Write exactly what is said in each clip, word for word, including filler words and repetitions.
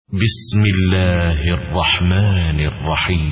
بسم الله الرحمن الرحيم.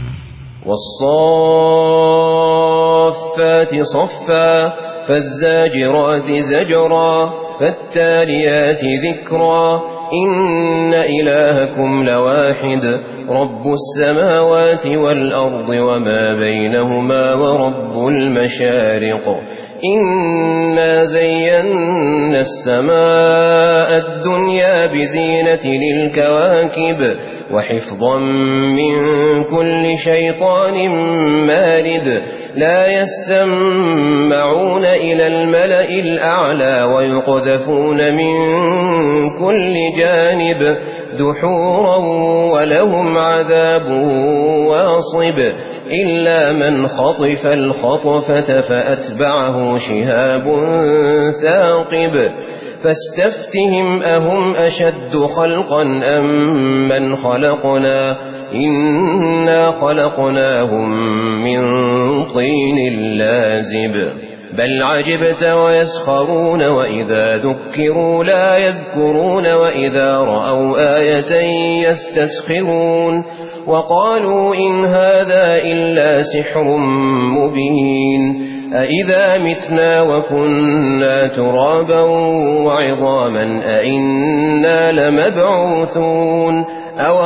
والصافات صفا فالزاجرات زجرا فالتاليات ذكرا إن إلهكم لواحد رب السماوات والأرض وما بينهما ورب المشارق إنا زينا السماء الدنيا بزينة للكواكب وحفظا من كل شيطان مارد لا يسمعون إلى الملأ الأعلى ويقذفون من كل جانب دحورا ولهم عذاب واصب إلا من خطف الخطفة فأتبعه شهاب ثاقب فاستفتهم أهم أشد خلقا أم من خلقنا إنا خلقناهم من طين لازب بل عجبت ويسخرون وإذا ذكروا لا يذكرون وإذا رأوا آية يستسخرون وقالوا إن هذا إلا سحر مبين أإذا متنا وكنا ترابا وعظاما أإنا لمبعوثون أو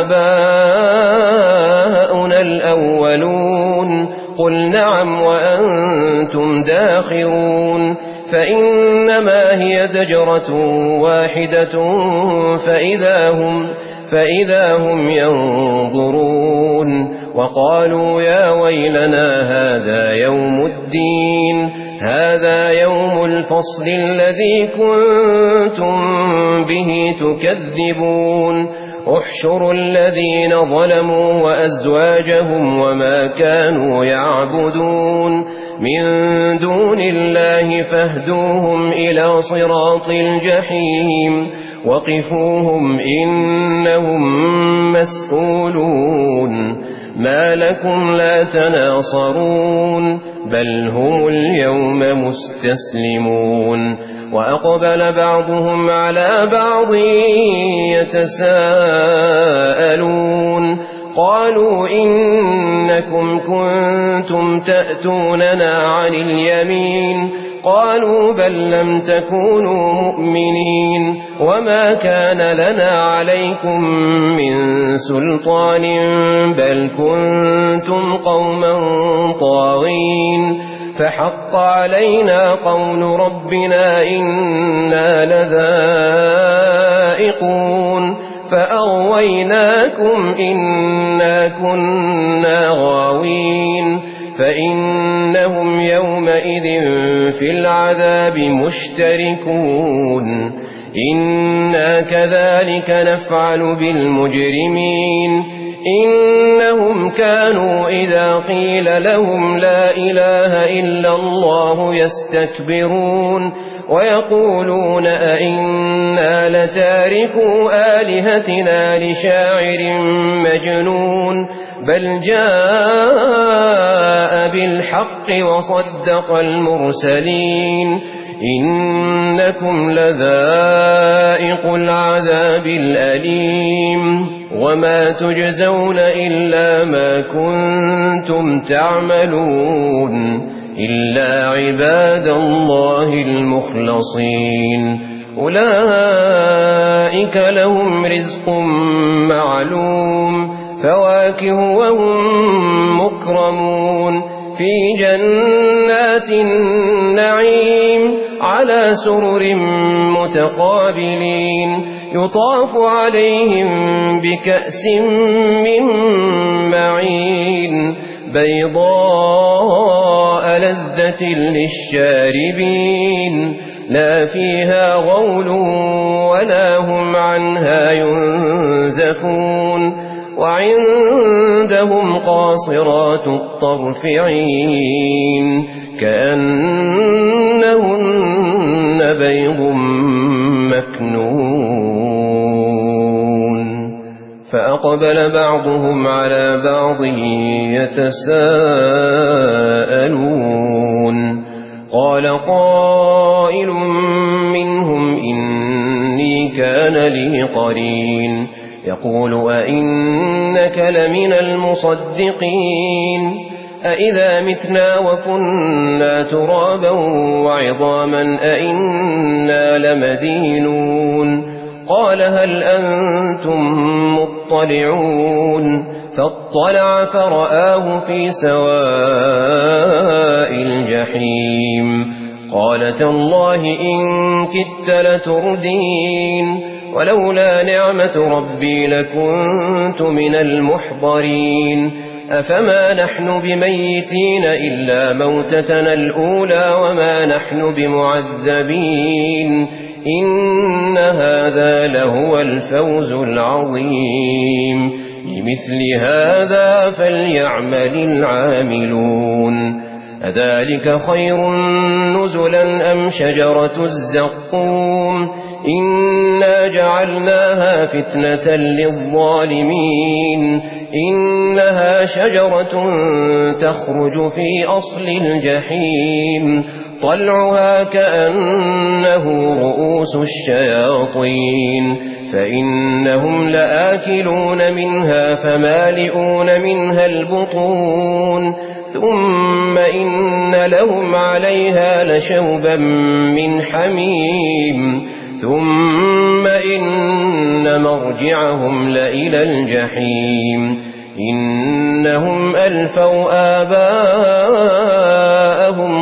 آباؤنا الأولون قل نعم وأنتم داخرون فإنما هي زجرة واحدة فإذا هم فإذا هم ينظرون وقالوا يا ويلنا هذا يوم الدين هذا يوم الفصل الذي كنتم به تكذبون احشروا الذين ظلموا وأزواجهم وما كانوا يعبدون من دون الله فاهدوهم إلى صراط الجحيم وقفوهم إنهم مسؤولون ما لكم لا تناصرون بل هم اليوم مستسلمون وأقبل بعضهم على بعض يتساءلون قالوا إنكم كنتم تأتوننا عن اليمين قالوا بل لم تكونوا مؤمنين وما كان لنا عليكم من سلطان بل كنتم قوما طاغين فحق علينا قول ربنا إنا لذائقون فأغويناكم إنا كنا غاوين فإنهم يومئذ في العذاب مشتركون إنا كذلك نفعل بالمجرمين إنهم كانوا إذا قيل لهم لا إله إلا الله يستكبرون ويقولون أئنا لتاركو آلهتنا لشاعر مجنون بل جاء بالحق وصدق المرسلين إنكم لذائق العذاب الأليم وما تجزون إلا ما كنتم تعملون إلا عباد الله المخلصين أولئك لهم رزق معلوم فواكه وهم مكرمون في جنات النعيم على سرر متقابلين يطاف عليهم بكأس من معين بيضاء لذة للشاربين لا فيها غول ولا هم عنها ينزفون وعندهم قاصرات الطرف عين كأنهن بيض مكنون فأقبل بعضهم على بعض يتساءلون قال قائل منهم إني كان لي قرين يقول أئنك لمن المصدقين أئذا متنا وكنا ترابا وعظاما أئنا لمدينون قال هل أنتم مطلعون فاطلع فرآه في سواء الجحيم قال تالله إن كدت لتردين ولولا نعمة ربي لكنت من المحضرين أفما نحن بميتين إلا موتتنا الأولى وما نحن بمعذبين إن هذا لهو الفوز العظيم لمثل هذا فليعمل العاملون أذلك خير نزلا أم شجرة الزقوم إنا جعلناها فتنة للظالمين إنها شجرة تخرج في أصل الجحيم طلعها كأنه رؤوس الشياطين فإنهم لآكلون منها فمالئون منها البطون ثم إن لهم عليها لشوبا من حميم ثم إن مرجعهم لإلى الجحيم إنهم ألفوا آباءهم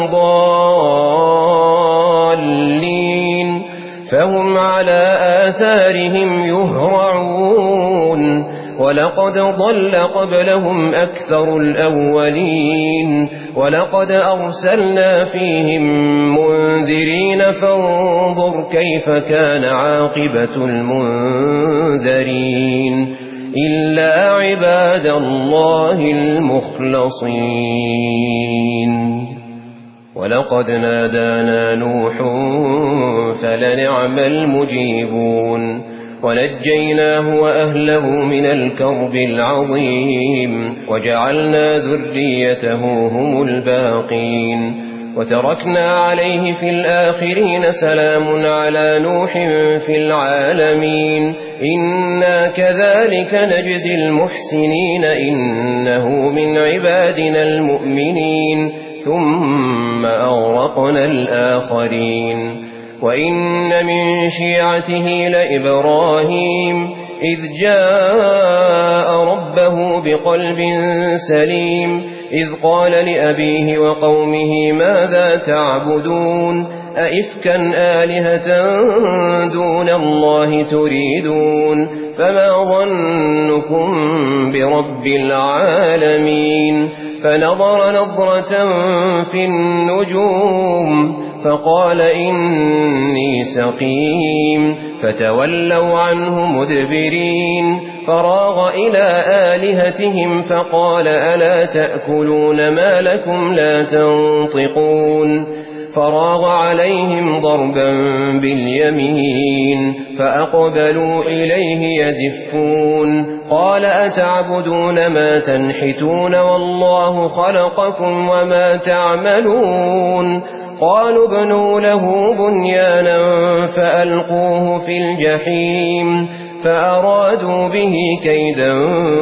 ضالين فهم على آثارهم يهرعون ولقد ضل قبلهم أكثر الأولين ولقد أرسلنا فيهم منذرين فانظر كيف كان عاقبة المنذرين إلا عباد الله المخلصين ولقد نادانا نوح فلنعم المجيبون ونجيناه وأهله من الكرب العظيم وجعلنا ذريته هم الباقين وتركنا عليه في الآخرين سلام على نوح في العالمين إنا كذلك نجزي المحسنين إنه من عبادنا المؤمنين ثم أغرقنا الآخرين وإن من شيعته لإبراهيم إذ جاء ربه بقلب سليم إذ قال لأبيه وقومه ماذا تعبدون أئفكا آلهة دون الله تريدون فما ظنكم برب العالمين فنظر نظرة في النجوم فقال إني سقيم فتولوا عنه مدبرين فراغ إلى آلهتهم فقال ألا تأكلون ما لكم لا تنطقون فراغ عليهم ضربا باليمين فأقبلوا إليه يزفون قال أتعبدون ما تنحتون والله خلقكم وما تعملون قالوا ابنوا له بنيانا فألقوه في الجحيم فأرادوا به كيدا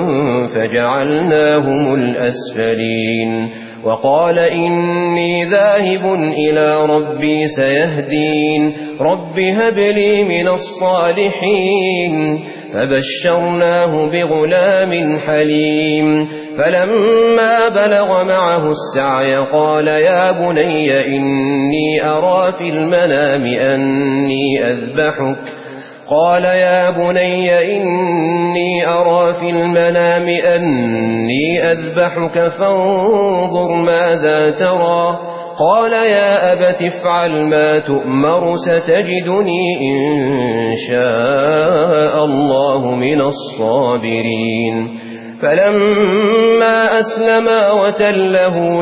فجعلناهم الأسفلين وقال إني ذاهب إلى ربي سيهدين رب هب لي من الصالحين فبشرناه بغلام حليم فلما بلغ معه السعي قال يا بني إني أرى في المنام أني أذبحك قال يا بني إني أرى في المنام أني أذبحك فانظر ماذا ترى قال يا أبت افعل ما تؤمر ستجدني إن شاء الله من الصابرين فلما أسلما وتله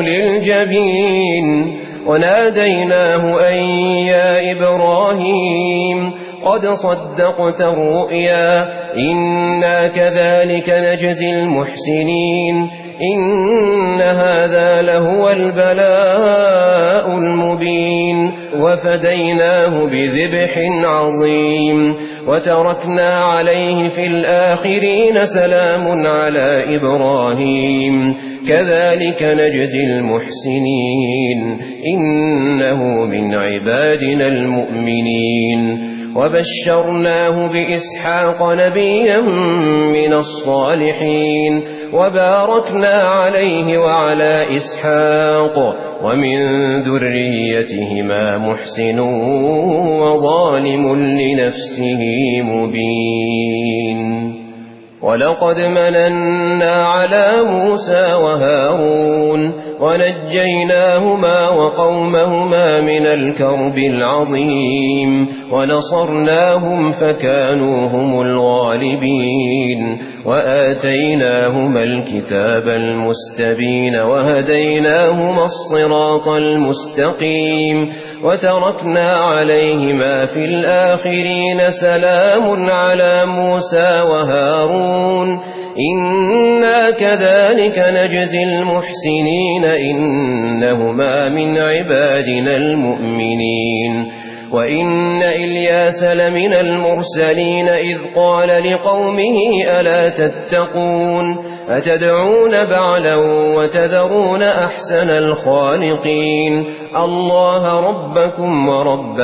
للجبين وناديناه أن يا إبراهيم قد صدقت الرؤيا إنا كذلك نجزي المحسنين إن هذا لهو البلاء المبين وفديناه بذبح عظيم وتركنا عليه في الآخرين سلام على إبراهيم كذلك نجزي المحسنين إنه من عبادنا المؤمنين وبشرناه بإسحاق نبيا من الصالحين وباركنا عليه وعلى إسحاق ومن ذريتهما محسن وظالم لنفسه مبين ولقد مننا على موسى وهارون ونجيناهما وقومهما من الكرب العظيم ونصرناهم فكانوا هم الغالبين وآتيناهما الكتاب المستبين وهديناهما الصراط المستقيم وتركنا عليهما في الآخرين سلام على موسى وهارون إنا كذلك نجزي المحسنين إنهما من عبادنا المؤمنين وإن إلياس لمن المرسلين إذ قال لقومه ألا تتقون أتدعون بعلا وتذرون أحسن الخالقين الله ربكم ورب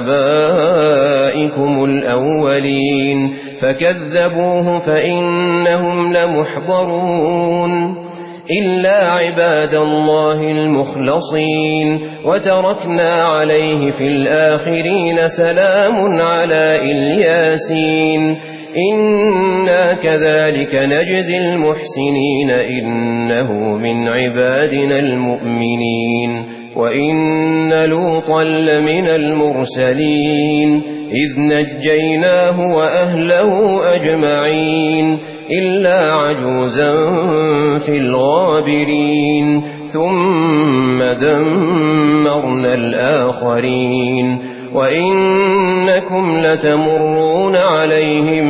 آبائكم الأولين فكذبوه فإنهم لمحضرون إلا عباد الله المخلصين وتركنا عليه في الآخرين سلام على الياسين إنا كذلك نجزي المحسنين إنه من عبادنا المؤمنين وإن لوطا لمن المرسلين إذ نجيناه وأهله أجمعين إلا عجوزا في الغابرين ثم دمرنا الآخرين وإنكم لتمرون عليهم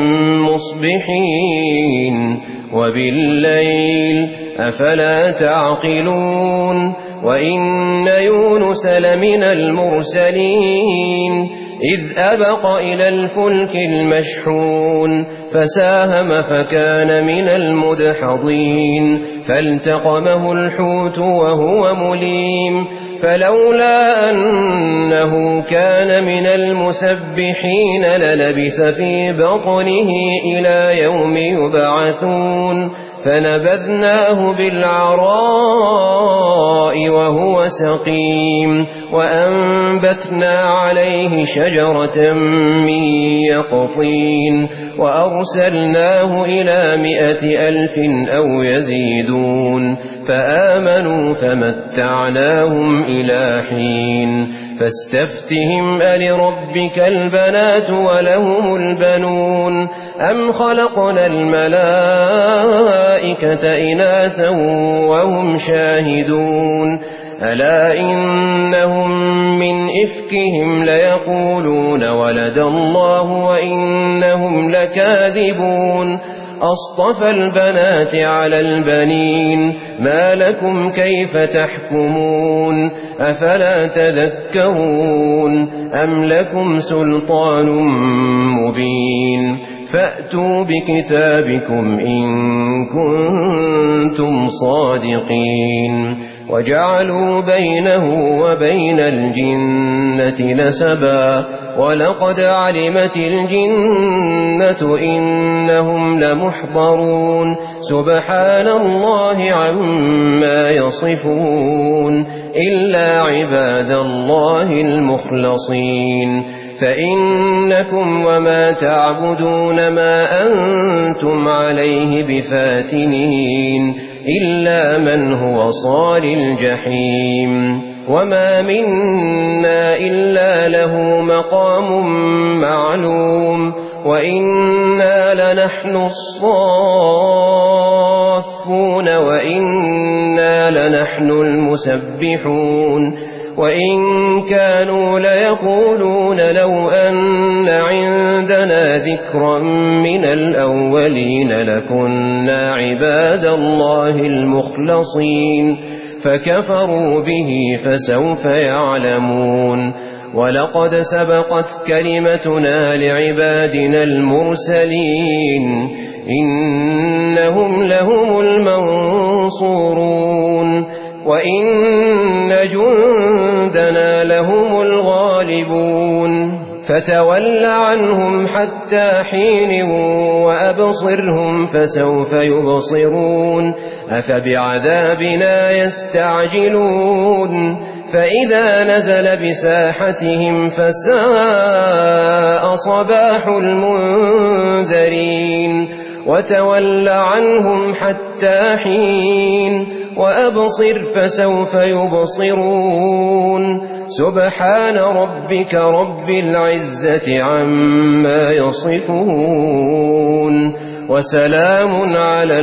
مصبحين وبالليل أفلا تعقلون وإن يونس لمن المرسلين إذ أبق إلى الفلك المشحون فساهم فكان من المدحضين فالتقمه الحوت وهو مليم فلولا أنه كان من المسبحين للبث في بطنه إلى يوم يبعثون فنبذناه بالعراء وهو سقيم وأنبتنا عليه شجرة من يقطين وأرسلناه إلى مائة ألف أو يزيدون فآمنوا فمتعناهم إلى حين فاستفتهم ألربك البنات ولهم البنون أم خلقنا الملائكة إناثا وهم شاهدون ألا إنهم من إفكهم ليقولون ولد الله وإنهم لكاذبون أصطفى البنات على البنين ما لكم كيف تحكمون أفلا تذكرون أم لكم سلطان مبين فأتوا بكتابكم إن كنتم صادقين وجعلوا بينه وبين الجنة نسبا ولقد علمت الجنة إنهم لمحضرون سبحان الله عما يصفون إلا عباد الله المخلصين فإنكم وما تعبدون ما أنتم عليه بفاتنين إلا من هو صال الجحيم وما منا إلا له مقام معلوم وإنا لنحن الصافون وإنا لنحن المسبحون وإن كانوا ليقولون لو أن عندنا ذكرا من الأولين لكنا عباد الله المخلصين فكفروا به فسوف يعلمون ولقد سبقت كلمتنا لعبادنا المرسلين إنهم لهم المنصورون وإن جندنا لهم الغالبون فتول عنهم حتى حين وأبصرهم فسوف يبصرون أفبعذابنا يستعجلون فإذا نزل بساحتهم فساء صباح المنذرين وتول عنهم حتى حين وأبصر فسوف يبصرون سبحان ربك رب العزة عما يصفون وسلام على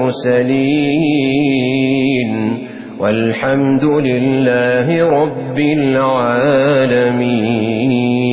المرسلين والحمد لله رب العالمين.